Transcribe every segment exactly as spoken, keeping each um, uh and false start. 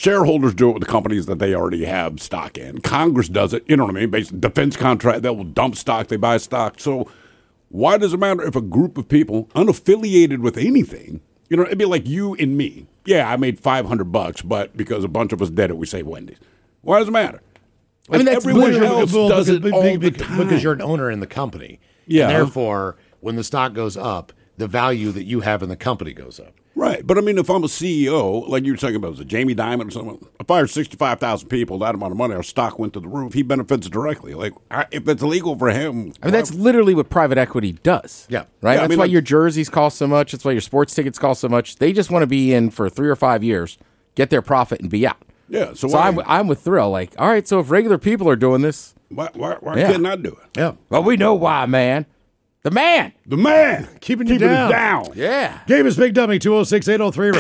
Shareholders do it with the companies that they already have stock in. Congress does it. You know what I mean? Based defense contract, they will dump stock. They buy stock. So why does it matter if a group of people unaffiliated with anything, you know, it'd be like you and me. Yeah, I made five hundred bucks, but because a bunch of us did it, we saved Wendy's. Why does it matter? Like, I mean, that's everyone else well, does because, it all because, the time. because you're an owner in the company. Yeah. And therefore, when the stock goes up, the value that you have in the company goes up. Right. But, I mean, if I'm a C E O, like you were talking about, was it Jamie Dimon or something? I fired sixty-five thousand people, that amount of money, our stock went to the roof. He benefits directly. Like, I, if it's illegal for him. I mean, that's literally what private equity does. Yeah. Right? Yeah, that's I mean, why like, your jerseys cost so much. That's why your sports tickets cost so much. They just want to be in for three or five years, get their profit, and be out. Yeah. So, So why, I'm, I'm with Thrill. Like, all right, so if regular people are doing this. why, why, why Yeah. can't I do it? Yeah. Well, we know why, man. The man. The man. Keeping you Keeping down. it down. Yeah. Game is Big Dummy, two oh six, eight oh three.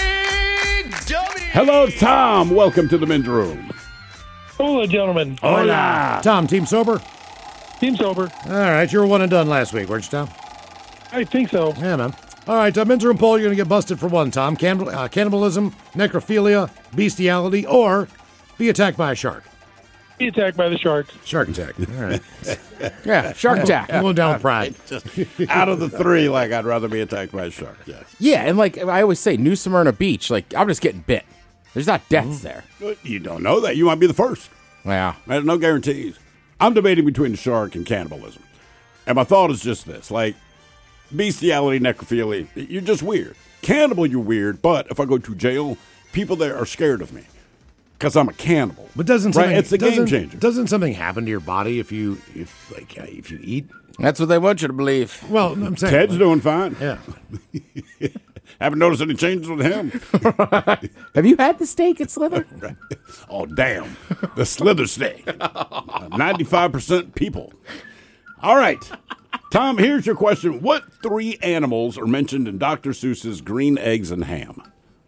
Hello, Tom. Welcome to the men's room. Hola, gentlemen. Hola. Tom, team sober? Team sober. All right, you were one and done last week, weren't you, Tom? I think so. Yeah, man. All right, uh, men's room poll, you're going to get busted for one, Tom. Cannibal, uh, cannibalism, necrophilia, bestiality, or be attacked by a shark. Be attacked by the shark. Shark attack. All right. Yeah, shark attack. I'm going down with pride. Just out of the three, like, I'd rather be attacked by a shark. Yes. Yeah, and like I always say, New Smyrna Beach, like, I'm just getting bit. There's not deaths there. You don't know that. You might be the first. Yeah. There's no guarantees. I'm debating between the shark and cannibalism. And my thought is just this. Like, bestiality, necrophilia, you're just weird. Cannibal, you're weird. But if I go to jail, people there are scared of me. Because I'm a cannibal. But doesn't right? something, It's a doesn't, game changer. Doesn't something happen to your body if you if like uh, if you eat? That's what they want you to believe. Well, I'm saying Ted's like, doing fine. Yeah. Haven't noticed any changes with him. Have you had the steak at Slither? Oh, damn. The slither steak. ninety-five percent people. All right. Tom, here's your question. What three animals are mentioned in Doctor Seuss's Green Eggs and Ham?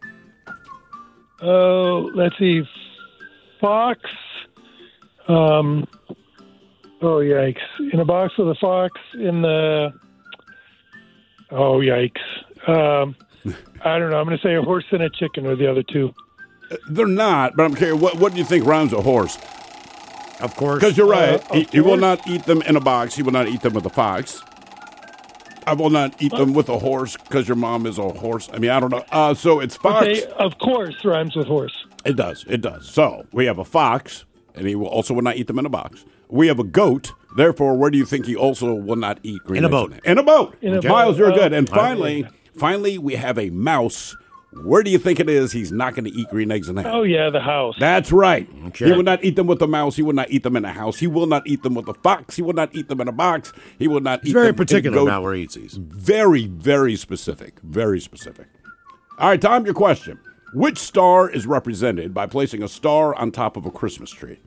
Oh, let's see. Fox. Um. Oh, yikes. In a box with a fox in the. Oh, yikes. Um, I don't know. I'm going to say a horse and a chicken are the other two. They're not, but I'm curious. What, what do you think rhymes with horse? Of course. Because you're right. Uh, he, of he will course. not eat them in a box. He will not eat them with a fox. I will not eat them with a horse because your mom is a horse. I mean, I don't know. Uh, so it's fox. Okay, of course, rhymes with horse. It does. It does. So we have a fox, and he will also will not eat them in a box. We have a goat. Therefore, where do you think he also will not eat green In a eggs boat. and ham? In a boat. In a boat. Miles, you're Uh, good. And uh, finally, finally, we have a mouse. Where do you think it is he's not going to eat green eggs and ham? Oh, yeah, the house. That's right. Okay. He will not eat them with a mouse. He will not eat them in a house. He will not eat them with a fox. He will not eat them in a box. He will not He's eat very them particular in goat. about where he eats these. Very, very specific. Very specific. All right, Tom, your question. Which star is represented by placing a star on top of a Christmas tree?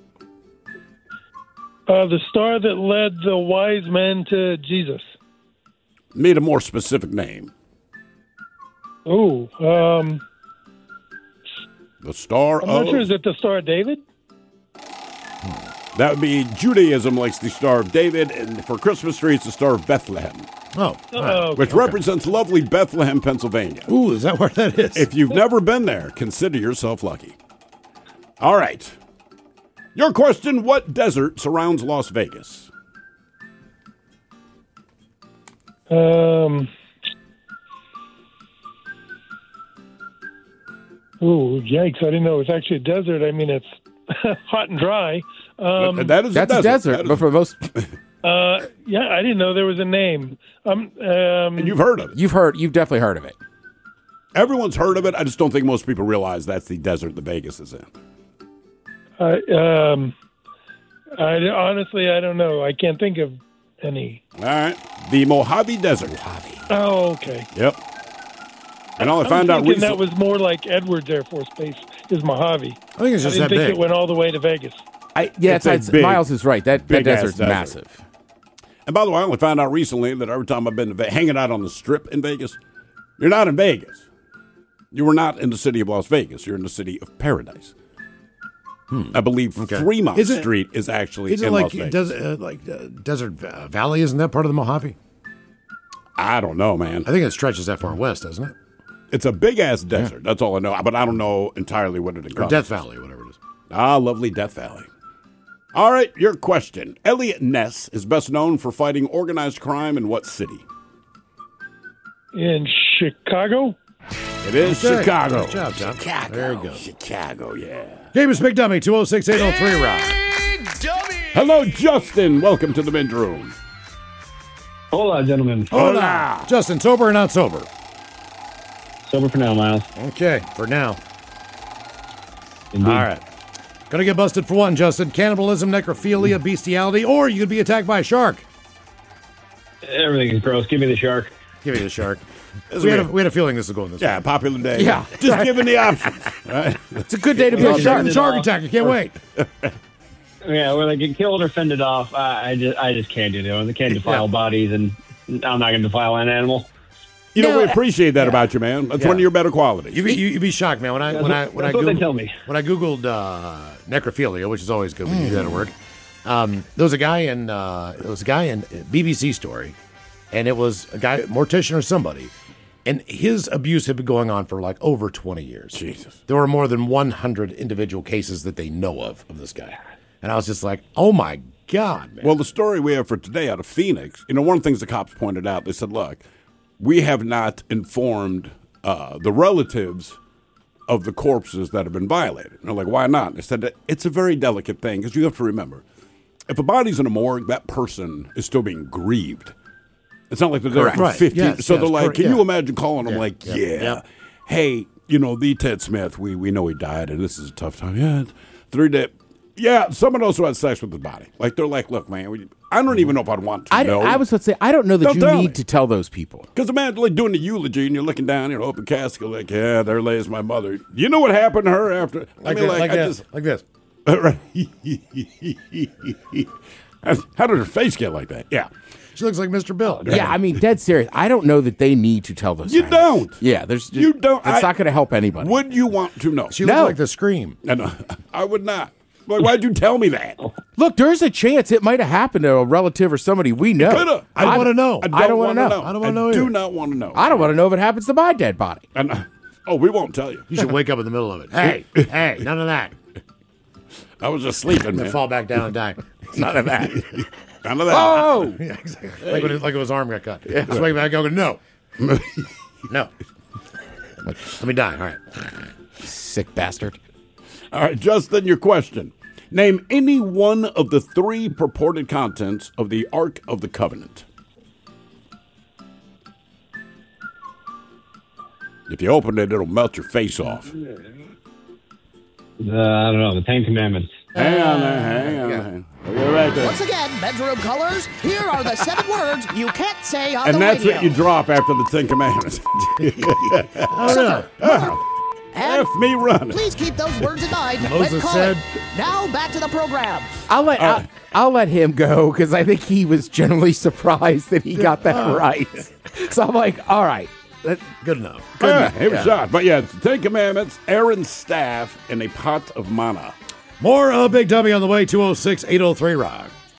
Uh, the star that led the wise men to Jesus. Need a more specific name. Oh, um, The star I'm of... not sure. Is it the Star of David? That would be Judaism likes the Star of David, and for Christmas tree, it's the Star of Bethlehem, Oh. all right. Oh, which represents lovely Bethlehem, Pennsylvania. Ooh, is that where that is? If you've never been there, consider yourself lucky. All right. Your question, what desert surrounds Las Vegas? Um. Oh, yikes! I didn't know it was actually a desert. I mean, it's hot and dry. Um, that is That's a a desert. desert, That is- but for most, uh, yeah, I didn't know there was a name. Um, um, and you've heard of it. you've heard, you've definitely heard of it. Everyone's heard of it. I just don't think most people realize that's the desert that Vegas is in. I, um, I honestly, I don't know. I can't think of any. All right. The Mojave Desert. Oh, okay. Yep. And all I I found was out thinking recently. that was more like Edwards Air Force Base is Mojave. I think it's I just didn't that think big. it went all the way to Vegas. I, yeah, It's it's, a it's, big- Miles is right. That, that big-ass desert's desert. massive. And by the way, I only found out recently that every time I've been to Ve- hanging out on the Strip in Vegas, you're not in Vegas. You were not in the city of Las Vegas. You're in the city of Paradise. I believe Okay. Fremont Is it- Street is actually Is it in like Las Vegas. des- uh, like uh, Desert Va- Valley? Isn't that part of the Mojave? I don't know, man. I think it stretches that far west, doesn't it? It's a big ass desert. That's all I know. But I don't know entirely what it Or encompasses. Death Valley, whatever it is. Ah, lovely Death Valley. All right, your question. Elliot Ness is best known for fighting organized crime in what city? In Chicago? It is Okay. Chicago. Good job, John. Chicago. There you go. Chicago, yeah. Game is Big Dummy, two oh six, eight oh three, Rock. Hello, Justin. Welcome to the men's room. Hola, gentlemen. Hola. Justin, sober or not sober? Sober for now, Miles. Okay, for now. Indeed. All right. Gonna get busted for one, Justin. Cannibalism, necrophilia, bestiality, or you could be attacked by a shark. Everything is gross. Give me the shark. Give me the shark. we, had a, we had a feeling this was going this way. Yeah, popular day. Yeah. Just giving the options. Right? It's a good day to be Well, a shark. Fended Shark off. attack, I can't wait. Yeah, when I get killed or fended off, I, I just I just can't do that. I can't defile Yeah. bodies, and I'm not going to defile an animal. You know, No, we uh, appreciate that about you, man. That's Yeah. one of your better qualities. You'd be, you, you'd be shocked, man. When I That's when what- I when that's I what they Googled, tell me. when I googled uh, necrophilia, which is always good when you do that at work. Um, there was a guy in uh, there was a guy in a B B C story, and it was a guy mortician or somebody, and his abuse had been going on for like over twenty years. Jesus. There were more than one hundred individual cases that they know of of this guy, and I was just like, oh my god, man. Well, the story we have for today out of Phoenix, you know, one of the things the cops pointed out, they said, look, we have not informed uh, the relatives of the corpses that have been violated. And they're like, why not? And they said that it's a very delicate thing because you have to remember, if a body's in a morgue, that person is still being grieved. It's not like they're there Correct. for Right. fifteen. Yes, so yes, they're like, correct. can Yeah. you imagine calling them Yeah. like, Yeah. yeah, Yeah. hey, you know, the Ted Smith, we, we know he died and this is a tough time. Yeah, it's three days. Yeah, someone else who had sex with his body. Like, they're like, look, man, we, I don't even know if I'd want to I, know. I was about to say, I don't know that Don't you tell need me. to tell those people. Because imagine like doing the eulogy and you're looking down, you know, open casket, like, yeah, there lays my mother. You know what happened to her after? like I mean, this, like, I this, just, like this. how did her face get like that? Yeah. She looks like Mister Bill. Yeah, I mean, dead serious. I don't know that they need to tell those. You families. don't. Yeah, there's. You don't. It's I- not going to help anybody. Would you want to know? She No. looked like the Scream. And, uh, I would not. Like, why'd you tell me that? Look, there's a chance it might have happened to a relative or somebody we know. Coulda. I don't want to know. I don't, I don't wanna wanna know. I don't wanna know do either. not want to know. I don't want to know if it happens to my dead body. And, uh, oh, we won't tell you. You should wake up in the middle of it. Hey, hey, none of that. I was just sleeping, And man. fall back down and die. None of that. None of that. Oh, Yeah, exactly. Like when it, like when his arm got cut. Just wake back up and go, no. No. Let me die. All right. sick bastard. All right, Justin, your question. Name any one of the three purported contents of the Ark of the Covenant. If you open it, it'll melt your face off. The, I don't know, the Ten Commandments. Hang on there, hang on there. We'll get right there. Once again, bedroom colors, here are the seven words you can't say on And the that's radio. what you drop after the Ten Commandments. Oh, no. F me running. Please keep those words in mind when Moses calling. said- Now back to the program. I'll let All I'll, right. I'll let him go because I think he was generally surprised that he got that right. So I'm like, all right. That- Good enough. Yeah, it was shot. But yeah, it's the Ten Commandments, Aaron's staff, and a pot of manna. More uh, Big Dummy on the way, two oh six, eight oh three Rock.